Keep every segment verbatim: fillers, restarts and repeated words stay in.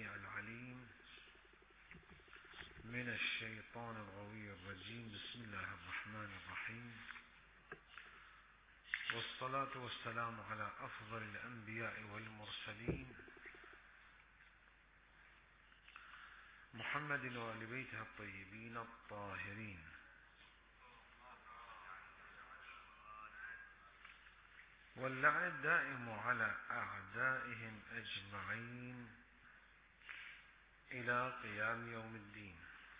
السميع العليم من الشيطان الغوي الرجيم. بسم الله الرحمن الرحيم، والصلاة والسلام على أفضل الأنبياء والمرسلين محمد وآل بيته الطيبين الطاهرين. واللعن الدائم على أعدائهم أجمعين إلى قيام يوم الدين.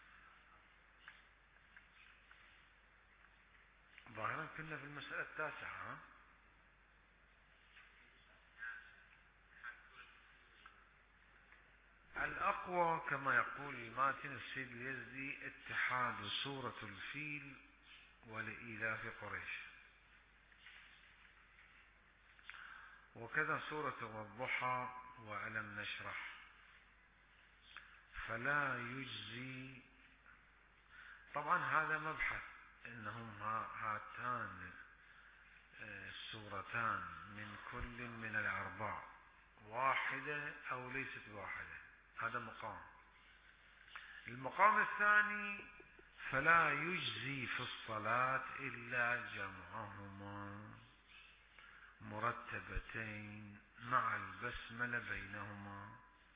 ظاهرا كنا في المسألة التاسعة. الأقوى كما يقول الماتن السيد اليزدي اتحاد سورة الفيل ولإيلاف قريش، وكذا سورة والضحى وألم نشرح، فلا يجزي. طبعا هذا مبحث إنهم هاتان السورتان من كل من الأربع واحدة أو ليست واحدة، هذا مقام. المقام الثاني فلا يجزي في الصلاة إلا جمعهما مرتبتين مع البسملة بينهما.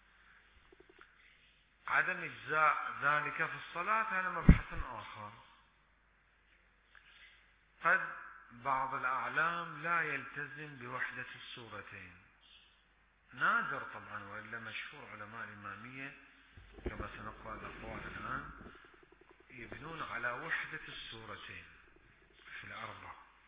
عدم إجزاء ذلك في الصلاة هذا مبحث آخر. قد بعض الأعلام لا يلتزم بوحدة السورتين، نادر طبعا، وإلا مشهور علماء الإمامية كما سنقرأ الأقوال الآن يبنون على وحدة السورتين في الأربع.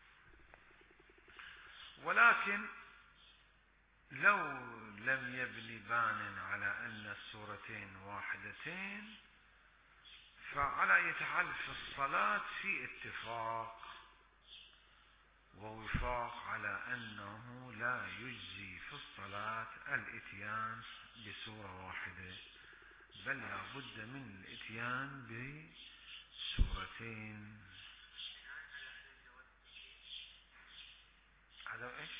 ولكن لو لم يبني بان على أن السورتين واحدتين، فعلى أي حال في الصلاة في اتفاق ووفاق على أنه لا يجزي في الصلاة الاتيان بسورة واحدة، بل لا بد من الاتيان بسورتين. هذا ايش؟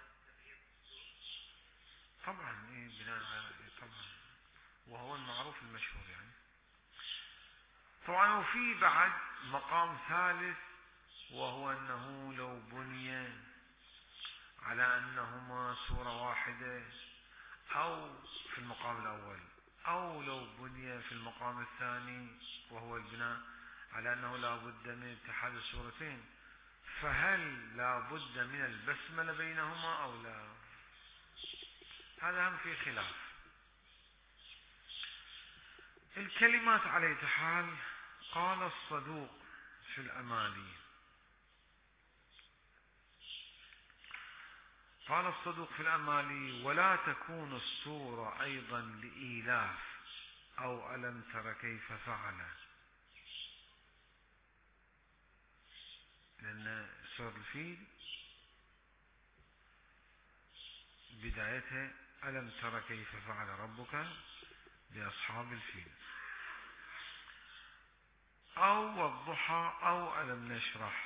طبعا ايه بناء على طبعا، وهو المعروف المشهور يعني. طبعا وفي بعد مقام ثالث، وهو أنه لو بني على أنهما سورة واحدة أو في المقام الأول، أو لو بني في المقام الثاني وهو البناء على أنه لا بد من اتحاد السورتين، فهل لا بد من البسملة بينهما أو لا؟ هذا هم في خلاف. الكلمات على حال. قال الصدوق في الأمالي قال الصدوق في الأمالي: ولا تكون السورة أيضا لإيلاف أو ألم تر كيف فعل، لأن سورة الفيل بدايتها ألم تر كيف فعل ربك بأصحاب الفيل، أو والضحى أو ألم نشرح.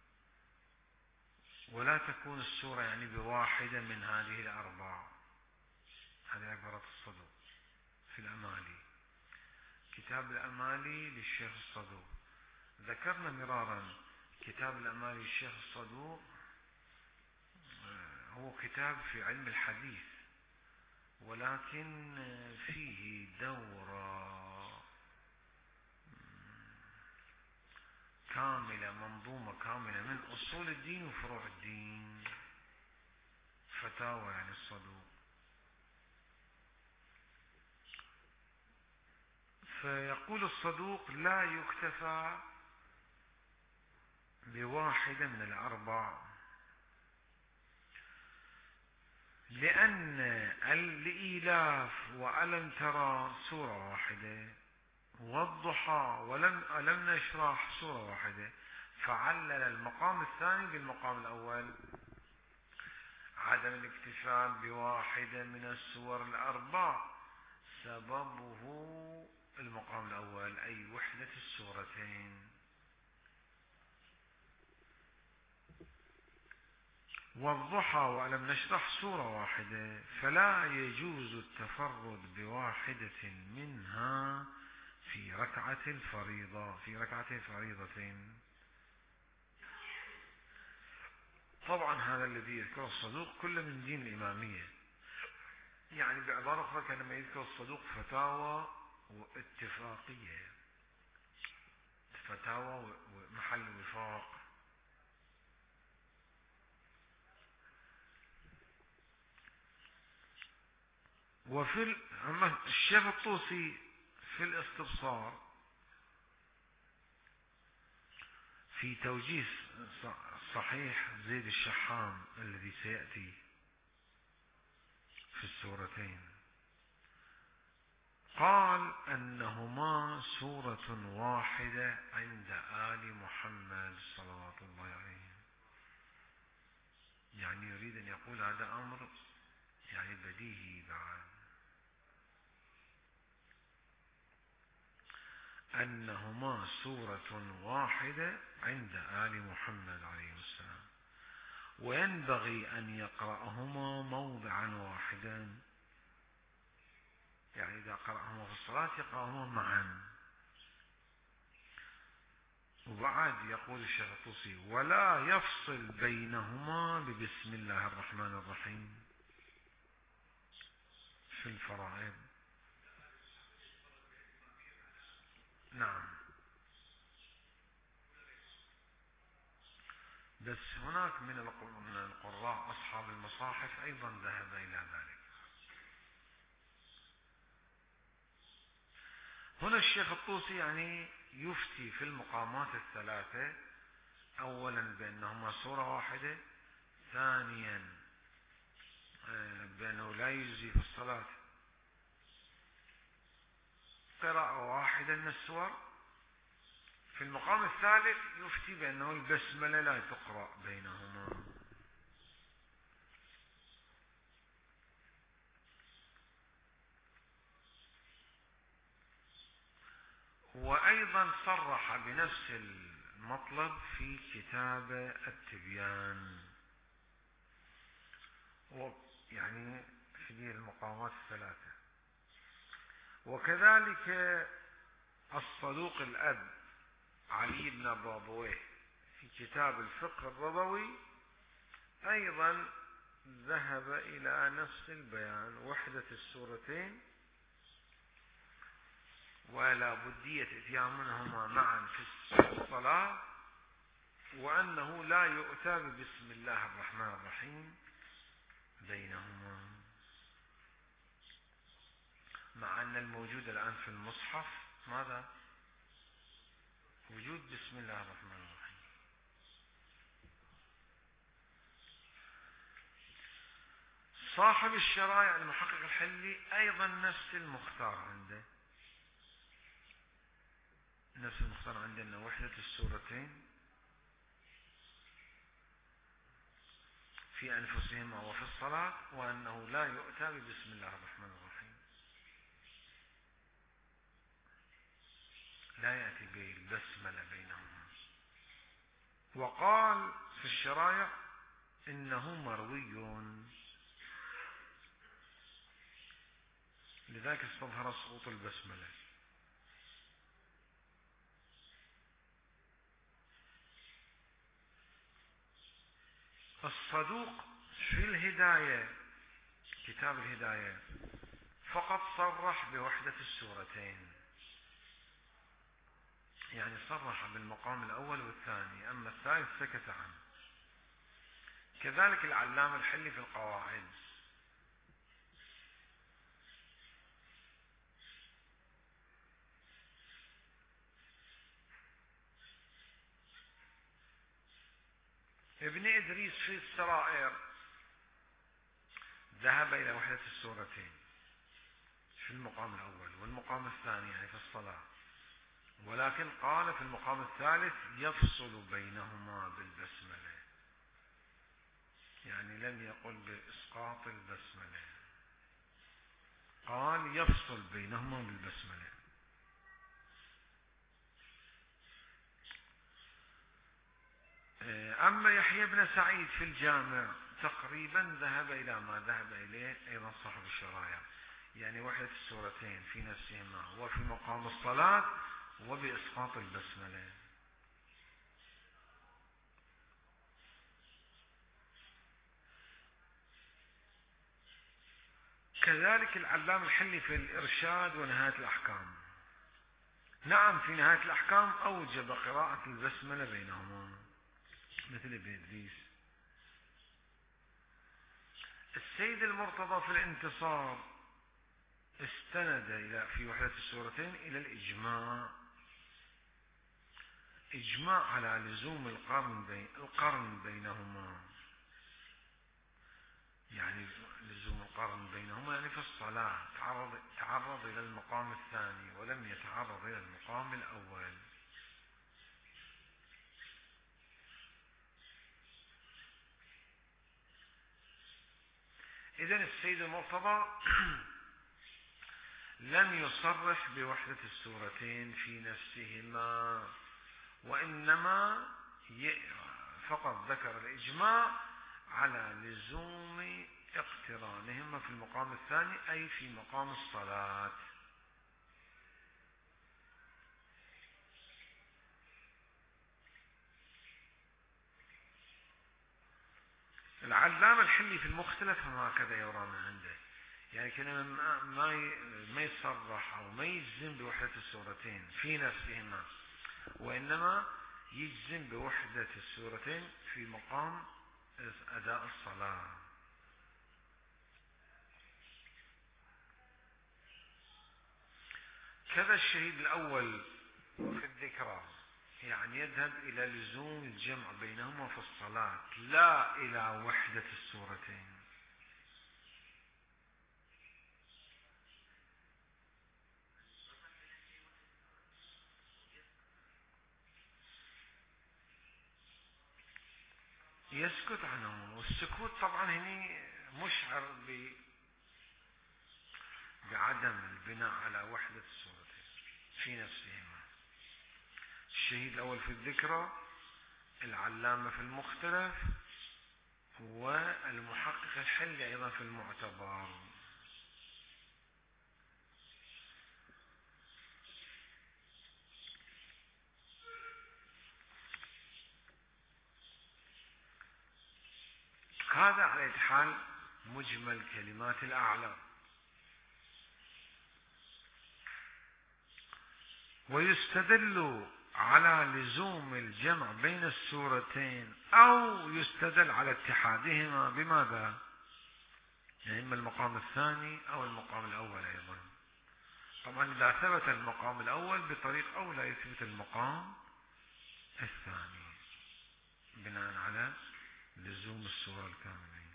ولا تكون السورة يعني بواحدة من هذه الأربع. هذه عبارة الصدوق في الأمالي، كتاب الأمالي للشيخ الصدوق. ذكرنا مرارا كتاب الأمالي للشيخ الصدوق هو كتاب في علم الحديث، ولكن فيه دورة كاملة، منظومة كاملة من أصول الدين وفروع الدين، فتاوى يعني الصدوق. فيقول الصدوق: لا يكتفى بواحدة من الأربع، لأن الإيلاف وألم ترى سورة واحدة، والضحى ولم ألم نشرح سورة واحدة، فعلل المقام الثاني بالمقام الأول. عدم الاكتفاء بواحدة من السور الأربع سببه المقام الأول، أي وحدة السورتين. والضحى وألم نشرح سورة واحدة، فلا يجوز التفرد بواحدة منها في ركعة الفريضة في ركعتين فريضتين. طبعا هذا الذي يذكره الصدوق كله من دين الإمامية، يعني بعبارة أخرى كان لما يذكر الصدوق فتاوى واتفاقية، فتاوى ومحل وفاق. وفي ال... أما الشيخ الطوسي في الاستبصار في توجيه صحيح زيد الشحام الذي سيأتي في السورتين، قال أنهما سورة واحدة عند آل محمد صلوات الله عليه. يعني يريد أن يقول هذا أمر يعني بديهي بعد، أنهما سورة واحدة عند آل محمد عليه السلام، وينبغي أن يقرأهما موضعا واحدا، يعني إذا قرأهما في الصلاة يقرأهما معا. وبعد يقول الشيخ الطوسي ولا يفصل بينهما ببسم الله الرحمن الرحيم في الفرائض. نعم، بس هناك من القراء أصحاب المصاحف أيضا ذهب إلى ذلك. هنا الشيخ الطوسي يعني يفتي في المقامات الثلاثة، أولا بأنهما سورة واحدة، ثانيا بأنه لا يجزي في الصلاة قراءة واحدة من السور. في المقام الثالث يفتي بأنه البسملة لا تقرأ بينهما. وأيضا صرح بنفس المطلب في كتاب التبيان، يعني في المقامات الثلاثة. وكذلك الصدوق الأب علي بن الربويه في كتاب الفقه الربوي أيضا ذهب إلى نفس البيان، وحدة السورتين ولا بدية اتيانهما معا في الصلاة، وأنه لا يؤتى بسم الله الرحمن الرحيم بينهما، مع أن الموجود الآن في المصحف ماذا؟ وجود بسم الله الرحمن الرحيم. صاحب الشرائع المحقق الحلي أيضا نفس المختار عنده، نفس المختار عندنا وحدة السورتين في أنفسهما وفي الصلاة، وأنه لا يؤتى ببسم الله الرحمن الرحيم، لا يأتي بالبسملة بينهما. وقال في الشرائع إنه مروي، لذلك استظهر سقوط البسملة. الصدوق في الهداية، كتاب الهداية، فقط صرح بوحدة السورتين، يعني صرح بالمقام الأول والثاني، أما الثالث سكت عنه. كذلك العلامة الحلي في القواعد، ابن إدريس في السرائر ذهب إلى وحدة السورتين في المقام الأول والمقام الثاني يعني في الصلاة، ولكن قال في المقام الثالث يفصل بينهما بالبسملة، يعني لم يقل بإسقاط البسملة، قال يفصل بينهما بالبسملة. أما يحيى بن سعيد في الجامع تقريبا ذهب إلى ما ذهب إليه أيضا صاحب الشرايع، يعني وحدة السورتين في نفسهما وفي مقام الصلاة وبإسقاط البسملة. كذلك العلامة الحلي في الإرشاد ونهاية الأحكام، نعم في نهاية الأحكام أوجب قراءة البسملة بينهما مثل ابن إدريس. السيد المرتضى في الانتصار استند إلى في وحدة السورتين إلى الإجماع، إجماع على لزوم القرن بين القرن بينهما، يعني لزوم القرن بينهما يعني في الصلاة تعرض تعرض إلى المقام الثاني ولم يتعرض إلى المقام الأول. إذن السيد المرتضى لم يصرح بوحدة السورتين في نفسهما، وإنما فقط ذكر الإجماع على لزوم اقترانهما في المقام الثاني أي في مقام الصلاة. العلامة الحلي في المختلف هم هكذا يرى من عنده، يعني كلمة ما ما يصرح أو ما يجزم بوحدة السورتين في نفسهما، وإنما يجزم بوحدة السورتين في مقام أداء الصلاة. كذا الشهيد الأول في الذكرى، يعني يذهب إلى لزوم الجمع بينهما في الصلاة لا إلى وحدة السورتين. يسكت عنه، والسكوت طبعا هنا مشعر ب بعدم البناء على وحدة السورتين في نفسهما. الشهيد الأول في الذكرى، العلامة في المختلف، والمحقق الحلي أيضا في المعتبر. هذا على أي حال مجمل كلمات الأعلى. ويستدل على لزوم الجمع بين السورتين أو يستدل على اتحادهما بماذا؟ يعني إما المقام الثاني أو المقام الأول أيضا. طبعا إذا ثبت المقام الأول بطريق أولى يثبت المقام الثاني بناء على لزوم السورة الكاملين.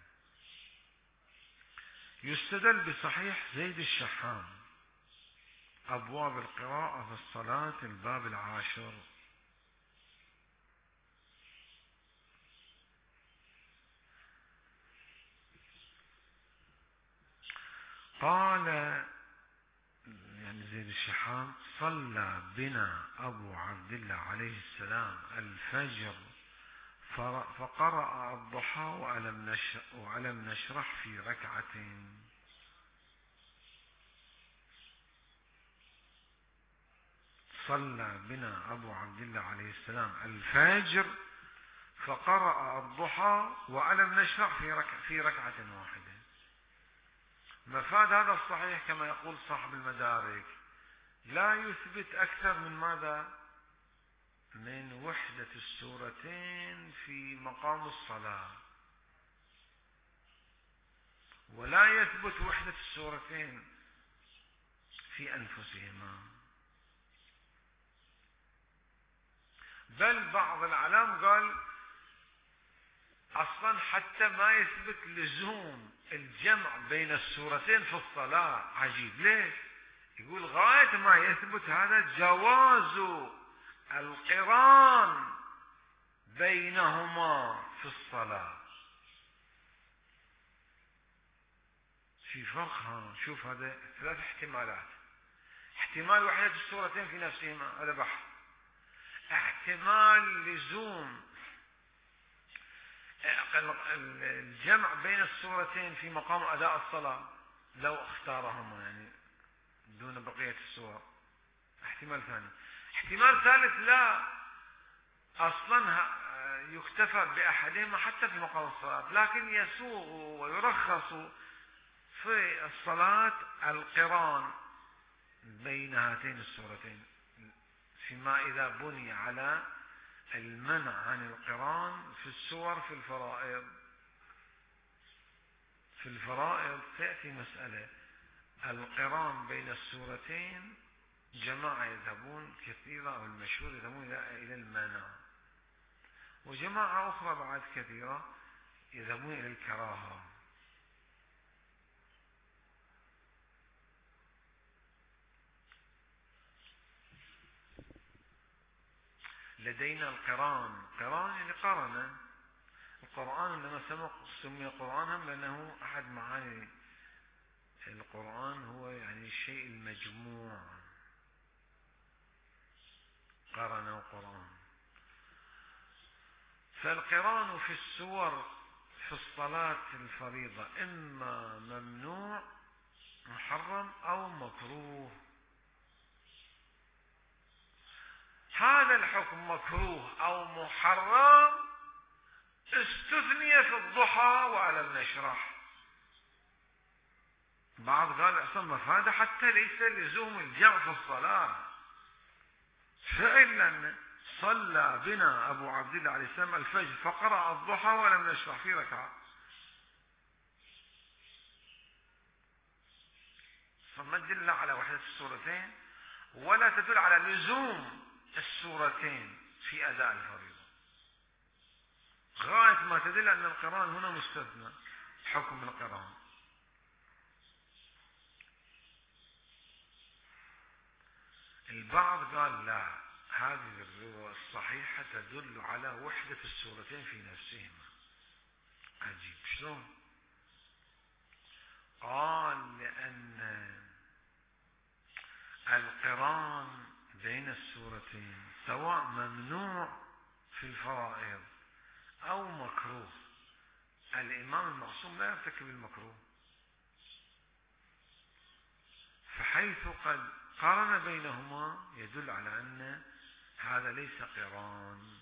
يستدل بصحيح زيد الشحام أبواب القراءة في الصلاة الباب العاشر. قال يعني زيد الشحام صلى بنا أبو عبد الله عليه السلام الفجر فقرأ الضحى وألم نشرح, وألم نشرح في ركعة. صلى بنا أبو عبد الله عليه السلام الفجر فقرأ الضحى وألم نشرح في ركعة, في ركعة واحدة. مفاد هذا الصحيح كما يقول صاحب المدارك لا يثبت أكثر من ماذا؟ من وحدة السورتين في مقام الصلاة، ولا يثبت وحدة السورتين في أنفسهما. بل بعض العلام قال أصلا حتى ما يثبت لزوم الجمع بين السورتين في الصلاة. عجيب، ليش؟ يقول غاية ما يثبت هذا جواز القران بينهما في الصلاة. في فرق. شوف هذا ثلاث احتمالات. احتمال وحدة السورتين في نفسهما هذا بحث. احتمال لزوم الجمع بين السورتين في مقام أداء الصلاة لو اختارهما يعني دون بقية السور، احتمال ثاني. احتمال ثالث لا، أصلا يكتفى بأحدهما حتى في مقام الصلاة، لكن يسوغ ويرخص في الصلاة القران بين هاتين السورتين، فيما إذا بني على المنع عن القران في السور في الفرائض. في الفرائض تأتي مسألة القران بين السورتين، جماعة يذهبون كثيرة أو المشهور يذهبون إلى المنع، وجماعة أخرى بعد كثيرة يذهبون إلى الكراهة. لدينا القران، قران يعني قرن. القرآن إنما سمي قرآنا لأنه أحد معاني القرآن هو يعني الشيء المجموع، قرن وقرآن. فالقران في السور في الصلاة الفريضة إما ممنوع محرم أو مكروه. هذا الحكم مكروه أو محرم استثني في الضحى وألم نشرح. بعض قال أصلا مفادة حتى ليس لزوم الجمع في الصلاة، فعلا صلى بنا أبو عبد الله عليه السلام الفجر فقرأ الضحى ولم نشرح في ركعة، فما تدل على وحدة السورتين ولا تدل على لزوم السورتين في أداء الفريضة. غاية ما تدل أن القرآن هنا مستثنى حكم القرآن. البعض قال لا، هذه الرواية الصحيحة تدل على وحدة السورتين في نفسهما. عجيب، شلون؟ قال لأن القران بين السورتين سواء ممنوع في الفرائض أو مكروه، الإمام المعصوم لا يرتكب المكروه، فحيث قد قارن بينهما يدل على أن هذا ليس قران.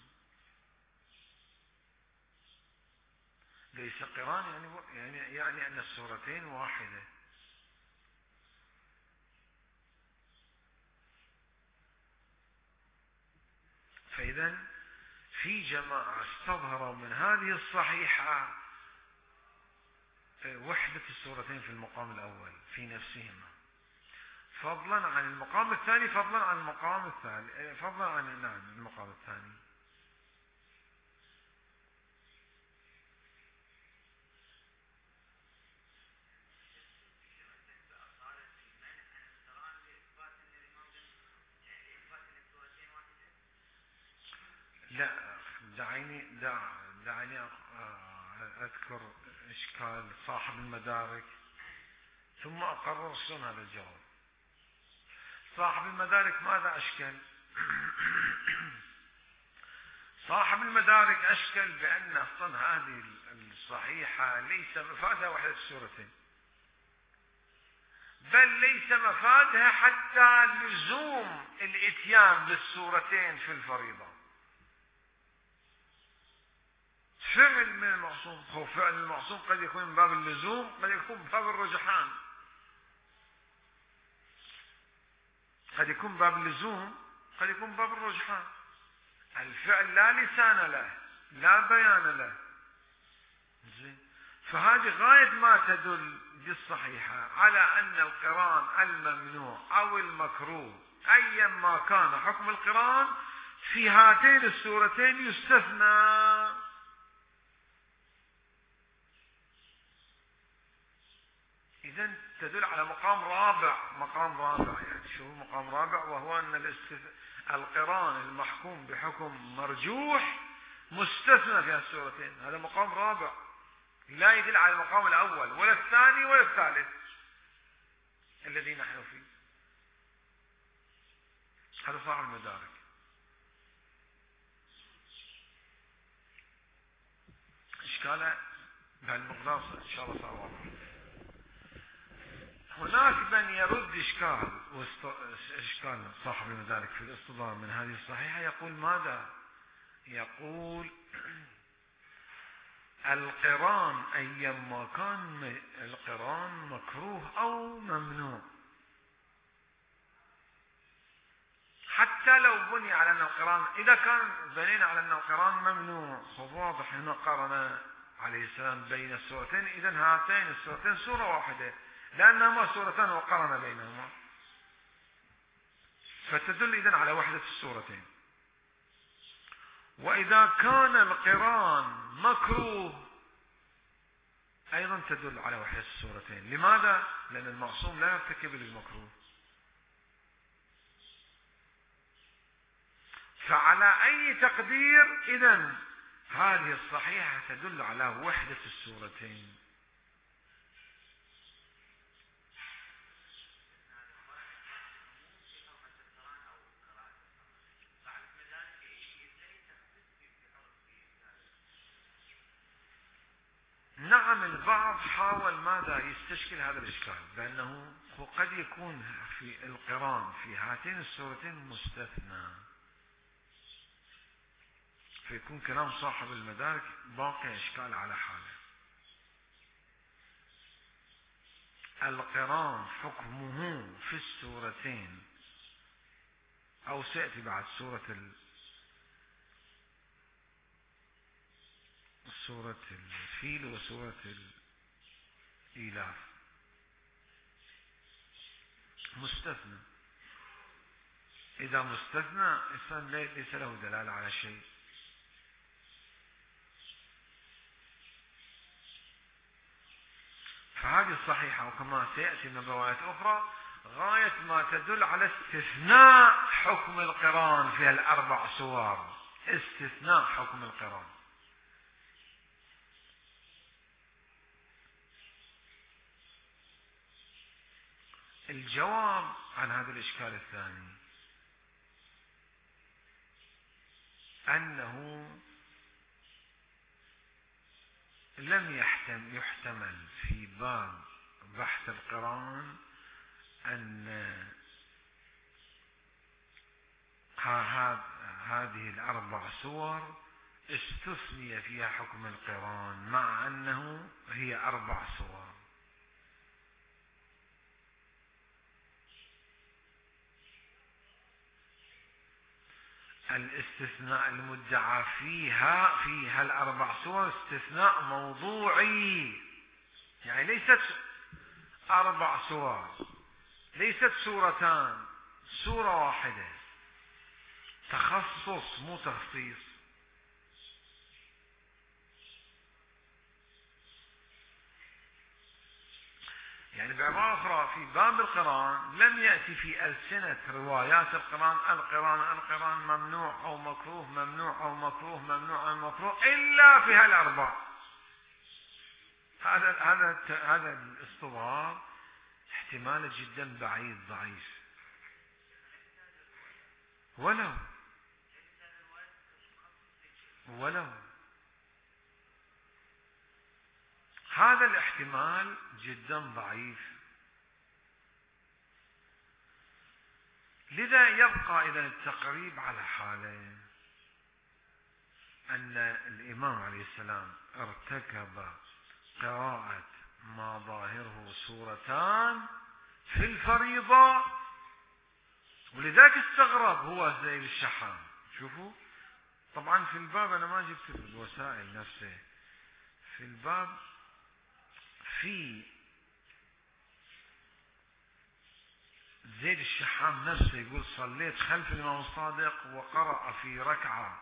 ليس قران يعني يعني يعني أن السورتين واحدة. فإذا في جماعة استظهروا من هذه الصحيحة وحدة السورتين في المقام الأول في نفسهما، فضلا عن المقام الثاني، فضلا عن المقام الثاني، فضلا عن نعم المقام الثاني. لا، دعيني دع دعني أذكر إشكال صاحب المدارك ثم أقرر شلون هذا الجواب. صاحب المدارك ماذا أشكل؟ صاحب المدارك أشكل بأن أصلا هذه الصحيحة ليس مفادها وحدة السورتين، بل ليس مفادها حتى لزوم الإتيان بالسورتين في الفريضة. فعل من المعصوم، هو فعل المعصوم قد يكون من باب اللزوم، قد يكون من باب الرجحان، قد يكون باب اللزوم، قد يكون باب الرجحان. الفعل لا لسان له لا بيان له، زين. فهذه غاية ما تدل بالصحيحة على أن القران الممنوع أو المكروه أيا ما كان حكم القران في هاتين السورتين يستثنى. إذن تدل على مقام رابع، مقام رابع يعني شو مقام رابع؟ وهو أن الاستث... القران المحكوم بحكم مرجوح مستثنى في السورتين. هذا مقام رابع لا يدل على المقام الأول ولا الثاني ولا الثالث الذي نحن فيه. هذا صاحب المدارك. إشكاله بهالمقدار إن شاء الله صار واضح. هناك من يرد إشكال إشكال صاحب المدارك في الاصطدام من هذه الصحيحة، يقول ماذا؟ يقول القران أيما كان القران مكروه أو ممنوع، حتى لو بني على أن القران، إذا كان بنينا على أن القران ممنوع، فواضح هنا قرن عليه السلام بين السورتين، إذن هاتين السورتين سورة واحدة لأنهما سورتان وقرن بينهما، فتدل إذن على وحدة السورتين. وإذا كان القران مكروه أيضا تدل على وحدة السورتين. لماذا؟ لأن المعصوم لا يرتكب للمكروه. فعلى أي تقدير إذن هذه الصحيحة تدل على وحدة السورتين. نعم، البعض حاول ماذا يستشكل هذا الإشكال، بأنه قد يكون في القران في هاتين السورتين مستثنى، فيكون كلام صاحب المدارك باقي إشكال على حاله. القران حكمه في السورتين، أو سيأتي بعد سورة ال سورة الفيل وسورة الإيلاف مستثنى. إذا مستثنى إنسان ليس له دلالة على شيء. فهذه الصحيحة، وكما سيأتي من روايات أخرى، غاية ما تدل على استثناء حكم القران في الأربع سور، استثناء حكم القران. الجواب عن هذا الإشكال الثاني أنه لم يحتم يحتمل في باب بحث القران أن هذه الأربع سور استثني فيها حكم القران، مع أنه هي أربع سور. الاستثناء المدعى فيها فيها الأربع سور استثناء موضوعي، يعني ليست أربع سور، ليست سورتان، سورة واحدة، تخصص مو تخصيص. يعني بعبارة أخرى في باب القران لم يأتي في ألسنة روايات القران القران القران ممنوع أو مكروه ممنوع أو مكروه ممنوع أو مكروه إلا في هالأربع. هذا هذا هذا الاصطلاح احتمال جدا بعيد ضعيف. ولو ولو هذا الاحتمال جدا ضعيف. لذا يبقى إذا التقريب على حاله أن الإمام عليه السلام ارتكب قراءة ما ظاهره سورتان في الفريضة، ولذلك استغرب هو زي الشحام. شوفوا طبعا في الباب أنا ما جبت الوسائل نفسه، في الباب في زيد الشحام نفسه يقول صليت خلف الإمام الصادق وقرأ في ركعة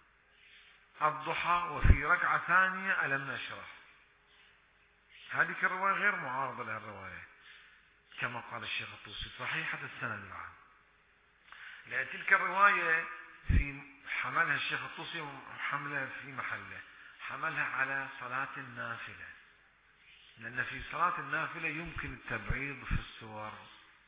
الضحى وفي ركعة ثانية ألم نشرح. هذه الرواية غير معارضة للرواية كما قال الشيخ الطوسي صحيحة السند بعد، لأن تلك الرواية في حملها الشيخ الطوسي وحملها في محله، حملها على صلاة النافلة، لأن في صلاة النافلة يمكن التبعيض في السور.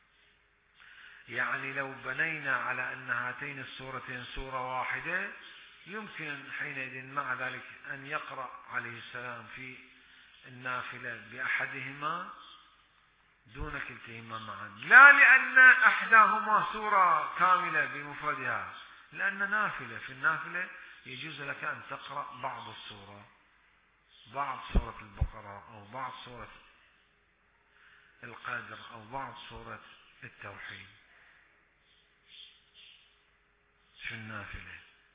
يعني لو بنينا على أن هاتين السورتين سورة واحدة يمكن حينئذ مع ذلك أن يقرأ عليه السلام في النافلة بأحدهما دون كلتهما معا، لا لأن أحداهما سورة كاملة بمفردها، لأن نافلة، في النافلة يجوز لك أن تقرأ بعض السورة، بعض سورة البقرة أو بعض سورة القدر أو بعض سورة التوحيد في النافلة.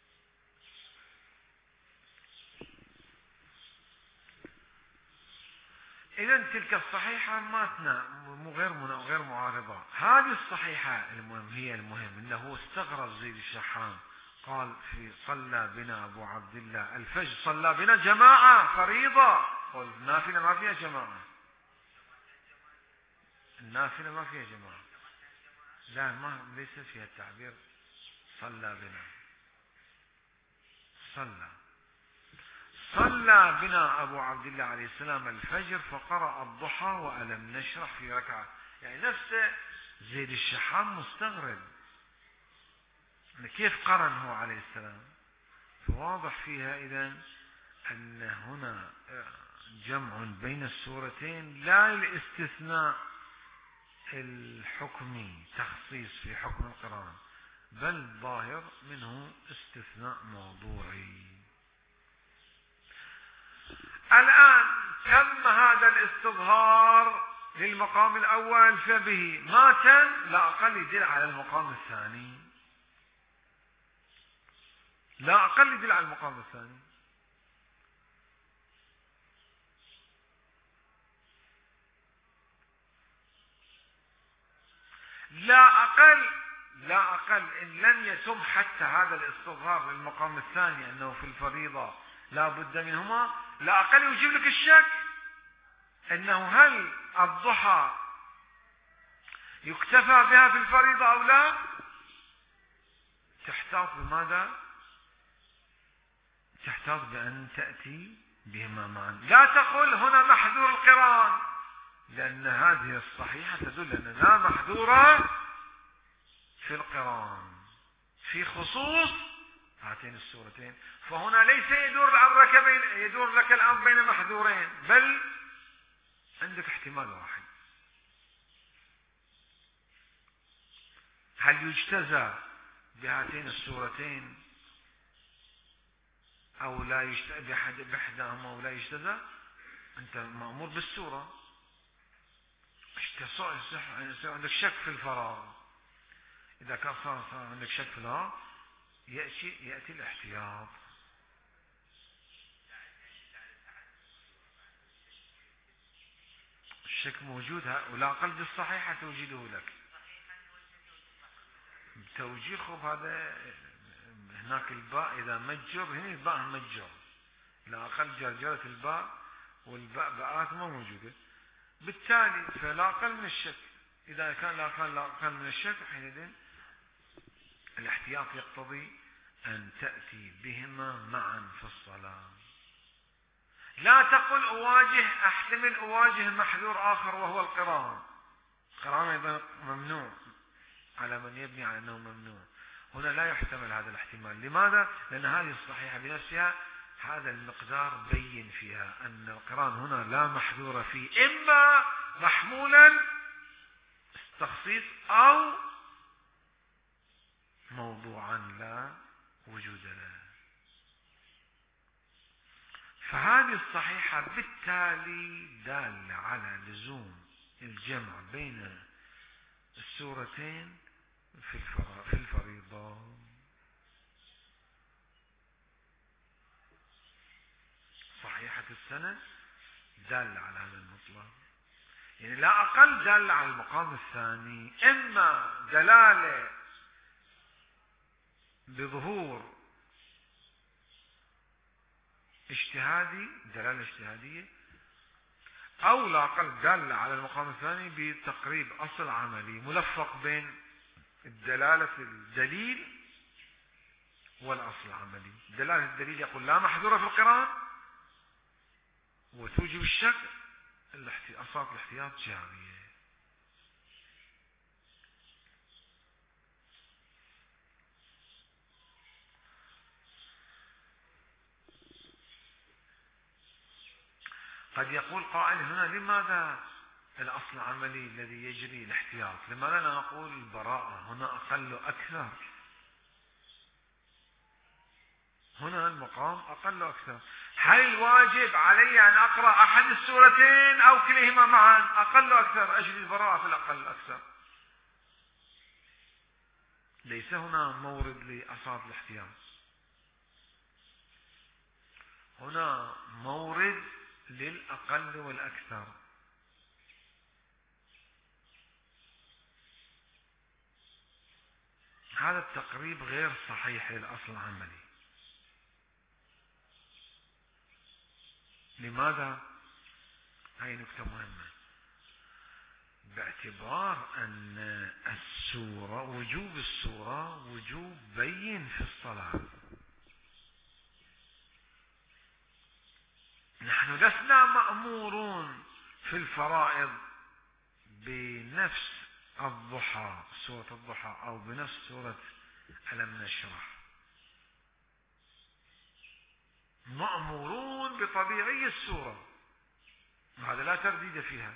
إذا تلك الصحيحة ما غير غير معارضة. هذه الصحيحة المهم هي المهم، إنه استغرب زيد الشحام قال في صلى بنا أبو عبد الله الفجر، صلى بنا جماعة فريضة، والنافلة ما فيها جماعة، النافلة ما فيها جماعة، لا ما ليس فيها التعبير صلى بنا، صلى صلى بنا أبو عبد الله عليه السلام الفجر فقرأ الضحى وألم نشرح في ركعة. يعني نفسه زيد الشحام مستغرب كيف قرن هو عليه السلام. فواضح فيها إذن أن هنا جمع بين السورتين، لا الاستثناء الحكمي تخصيص في حكم القرآن، بل ظاهر منه استثناء موضوعي. الآن تم هذا الاستظهار للمقام الأول، فبه ما تم لا أقل يدل على المقام الثاني، لا أقل يدل على المقام الثاني. لا أقل لا أقل إن لم يتم حتى هذا الاستظهار للمقام الثاني أنه في الفريضة لا بد منهما، لا أقل يجيب لك الشك أنه هل الضحى يكتفى بها في الفريضة أو لا. تحتاط بماذا؟ تحتاط بأن تأتي بهما معا، لا تقل هنا محذور القران، لأن هذه الصحيحة تدل أن لا محذورة في القران في خصوص هاتين السورتين. فهنا ليس يدور الأمر بين يدور لك الأمر بين محذورين، بل عندك احتمال واحد، هل يجتزى بهاتين السورتين أو لا يجتزى بإحداهما أو لا يجتزى. أنت مأمور بالسورة، عندك شك في الفراغ، إذا كان صار عندك شك في الفراغ يأتي يأتي الاحتياط. الشك موجود، ولا قلب الصحيحة توجده لك توجيه. خب هذا هناك الباء إذا مجر، هنا الباء مجر، لا أقل جرجرة الباء والباء باءات ما موجودة، بالتالي فلا أقل من الشك. إذا كان لا أقل لا أقل من الشك حينئذ الاحتياط يقتضي أن تأتي بهما معا في الصلاة. لا تقل أواجه أحتمل أواجه محذور آخر وهو القرآن. القرآن أيضا ممنوع على من يبني على أنه ممنوع، هنا لا يحتمل هذا الاحتمال. لماذا؟ لأن هذه الصحيحة بنفسها هذا المقدار بين فيها أن القرآن هنا لا محذور فيه، إما محمولا تخصيص أو موضوعا لا وجود له. فهذه الصحيحة بالتالي دالة على لزوم الجمع بين السورتين في في الفريضة. صحيحة السنة دالة على هذا المطلب، يعني لا أقل دالة على المقام الثاني، إما دلالة بظهور اجتهادي دلالة اجتهادية، أو لا أقل دالة على المقام الثاني بتقريب أصل عملي ملفق بين الدلالة الدليل والأصل العملي. دلالة الدليل يقول لا محذورة في القرآن وتوجب الشك، أصابة الاحتياط جارية. قد يقول قائل هنا لماذا الأصل العملي الذي يجري الاحتياط؟ لماذا لا نقول البراءة؟ هنا أقل أكثر، هنا المقام أقل أكثر. هل الواجب علي أن أقرأ أحد السورتين أو كليهما معا؟ أقل أكثر، أجري البراءة في الأقل أكثر. ليس هنا مورد لأصابع الاحتياط، هنا مورد للأقل والأكثر. هذا التقريب غير صحيح للأصل العملي. لماذا؟ هاي نكتة مهمة. باعتبار أن السورة، وجوب السورة وجوب بين في الصلاة. نحن لسنا مأمورون في الفرائض بنفس الضحى، سورة الضحى، أو بنفس سورة ألم نشرح. مأمورون بطبيعي السورة، وهذا لا ترديد فيها.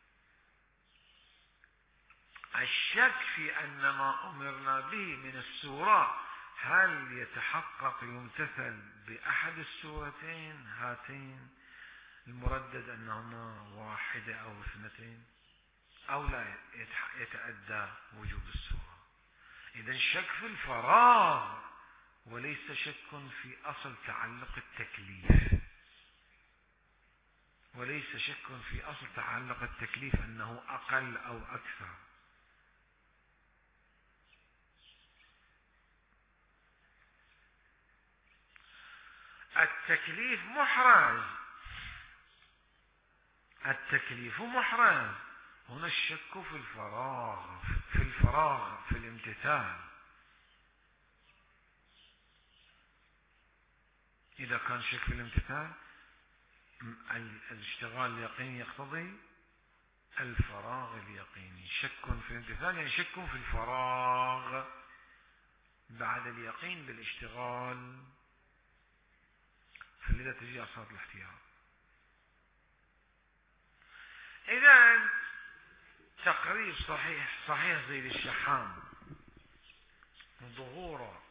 الشك في أن ما أمرنا به من السورة هل يتحقق يمتثل بأحد السورتين هاتين المردد أنهما واحدة أو اثنتين، أو لا يتأدى وجوب السورة. إذن شك في الفراغ وليس شك في أصل تعلق التكليف، وليس شك في أصل تعلق التكليف أنه أقل أو أكثر. التكليف محرز، التكليف محرز. هنا الشك في الفراغ، في الفراغ في الامتثال. إذا كان شك في الامتثال، الاشتغال اليقيني يقتضي الفراغ اليقيني. شك في الامتثال يعني شك في الفراغ بعد اليقين بالاشتغال، فلذا تجي أصابع الاحتياط. إذن تقريب صحيح صحيح زي الشحام ظهوره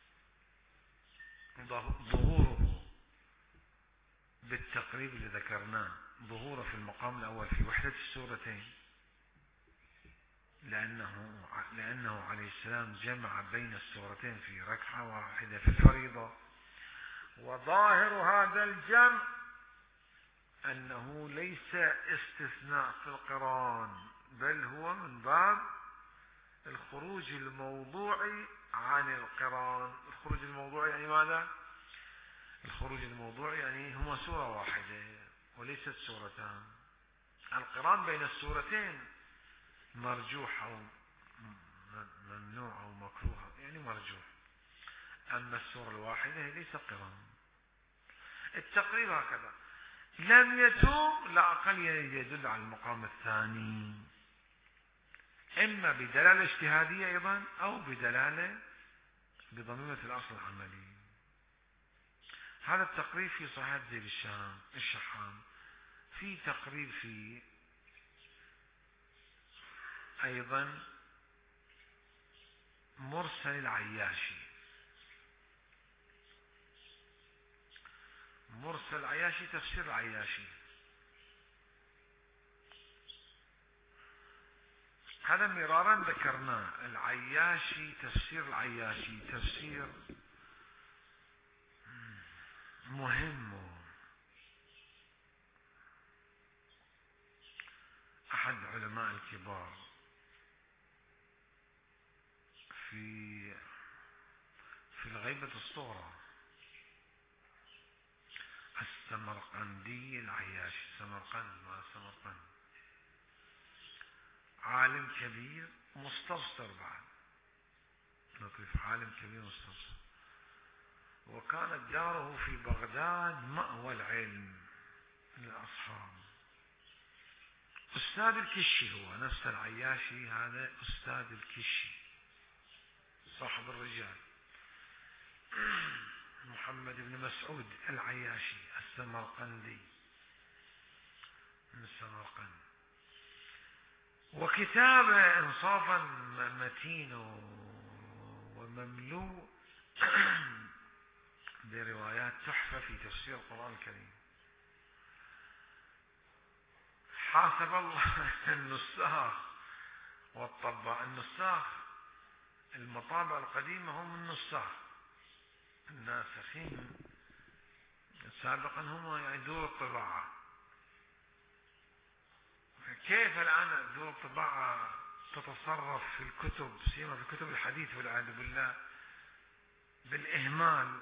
ظهوره بالتقريب اللي ذكرناه، ظهوره في المقام الأول في وحدة السورتين، لأنه لأنه عليه السلام جمع بين السورتين في ركعة واحدة في الفريضة. وظاهر هذا الجمع أنه ليس استثناء في القرآن، بل هو من باب الخروج الموضوعي عن القرآن. الخروج الموضوعي يعني ماذا؟ الخروج الموضوعي يعني هما سورة واحدة وليست سورتان. القرآن بين السورتين مرجوح أو ممنوع أو مكروه، يعني مرجوح. أما السورة الواحدة ليس قرآن. التقريب هكذا. لم يتم، لا أقل يدل على المقام الثاني، إما بدلالة اجتهادية أيضا أو بدلالة بضميمة الأصل العملي. هذا التقريب في صحيح زيد الشام الشحام. في تقريب في أيضا مرسل العياشي. مرسل العياشي تفسير العياشي، هذا مرارا ذكرناه. العياشي تفسير العياشي تفسير مهم. أحد علماء الكبار في في الغيبة الصغرى السمرقندي العياشي، سمرقند ما سمرقند، عالم كبير مستبصر بعد، لطيف، عالم كبير مستبصر. وكانت داره في بغداد مأوى العلم للأصحاب. أستاذ الكشي هو نفس العياشي، هذا أستاذ الكشي صاحب الرجال، محمد بن مسعود العياشي السمرقندي. من السمرقند، وكتابه إنصافا متين ومملوء بروايات تحفة في تفسير القرآن الكريم. حاسب الله النساخ والطباع. النساخ المطابع القديمة هم النساخ، الناسخين سابقا هم يعني دور الطباعة. كيف الآن دور الطباعة تتصرف في الكتب، سيما في كتب الحديث والعياذ بالله، بالإهمال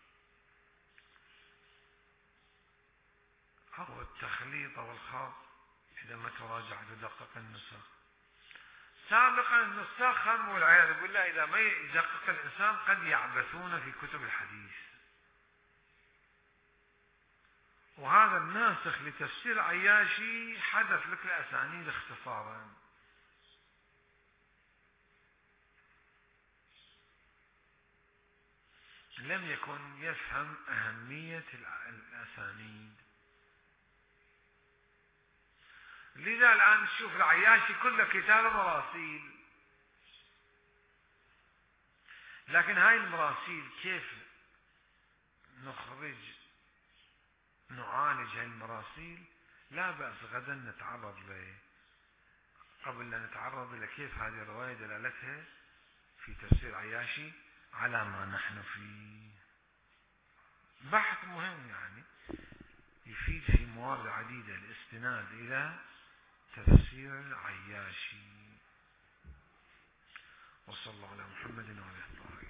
أو التخليط أو الخلط إذا ما تراجع تدقق النسخ. سابقا النساخ هم والعياذ بالله إذا ما يدقق الإنسان قد يعبثون في كتب الحديث. وهذا الناسخ لتفسير عياشي حدث لك الأسانيد اختصارا. لم يكن يفهم أهمية الأسانيد. لذا الآن نشوف العياشي كله كتاب مراسيل، لكن هاي المراسيل كيف نخرج نعالج هاي المراسيل لا بأس غدا نتعرض له. قبل أن نتعرض إلى كيف هذه الرواية دلالتها في تفسير عياشي على ما نحن فيه، بحث مهم يعني يفيد في موارد عديدة الاستناد إلى تفسير العياشي. وصلى الله على محمد وعلى آله.